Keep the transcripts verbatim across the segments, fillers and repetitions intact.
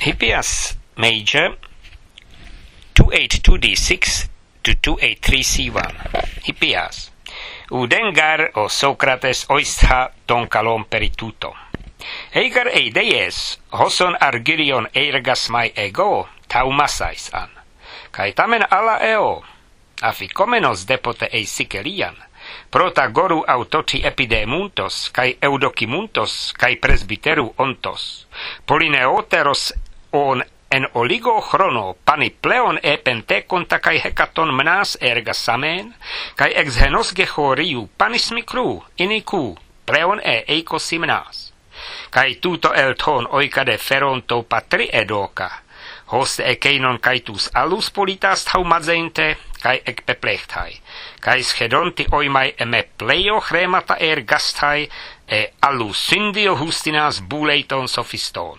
Hippias major two eighty-two d six to two eighty-three c one. Hippias. Udengar o Socrates oistha ton kalon perituto. Eigar eidees, hoson argyrion eirgas mai ego, taumasais an. Kai tamen ala eo, afikomenos depote ei sikelian, protagoru autoti epidemuntos, kai eudokimuntos, kai presbiteru ontos, polineoteros on en oligo chrono panipleon e pentekonta kai hekaton mnas erga samen, kai ex henos gechoriu panis mikru, iniku, pleon e eikosimnas. Kai tuto elton oikade feronto patri edoka, hoste ekeinon kaitus alus politas taumadzente, kai ekpeplechtai, kai schedonti oimai eme pleio chremata er gastai, e alus syndio hustinas buleiton sophiston.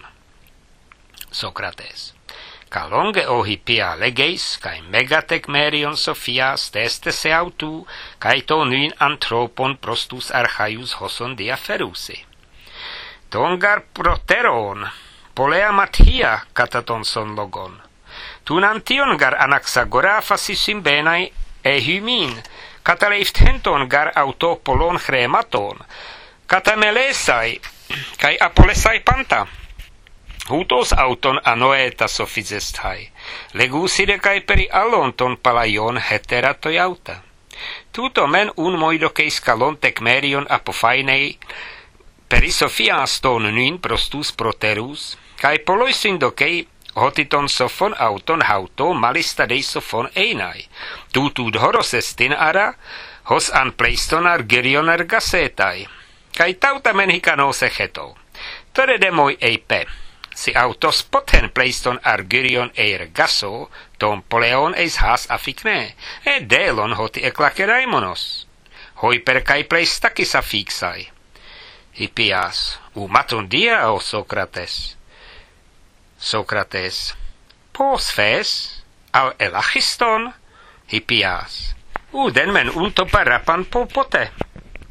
Socrates. Calonge o hippia legeis, kai megatek merion sophias teste se autu, kai to nyn anthropon prostus archaius hoson diaferusi. Tongar proteron, polea mathia kataton son logon. Tunantion gar anaxagora simbenai e hymin, kataleiftenton gar autopolon chrematon, katamelesai, kai apolesai panta. Hutos auton anoeta sophizestai, leguside kai peri alonton palaion heteratoiauta. Tuto men un moidokeis kalontek merion apofainei, peri Sophias ton nyn prostus proterus, kai poloisindokei hotiton sophon auton hauto malista dei sophon einai, tutud horosestin ara, hos an pleiston argyrion ergasetai, kai tauta men hikanose heto, tore demoi eipe, si autos poten pleiston argyrion eir gaso, ton poleon eis has afikne, e delon hoti eklakeraimonos, hoi per kai pleistakis afixai. Hippias, u maton dia, o Socrates. Socrates, pos fes, al elachiston, Hippias, u den men unto parapan popote.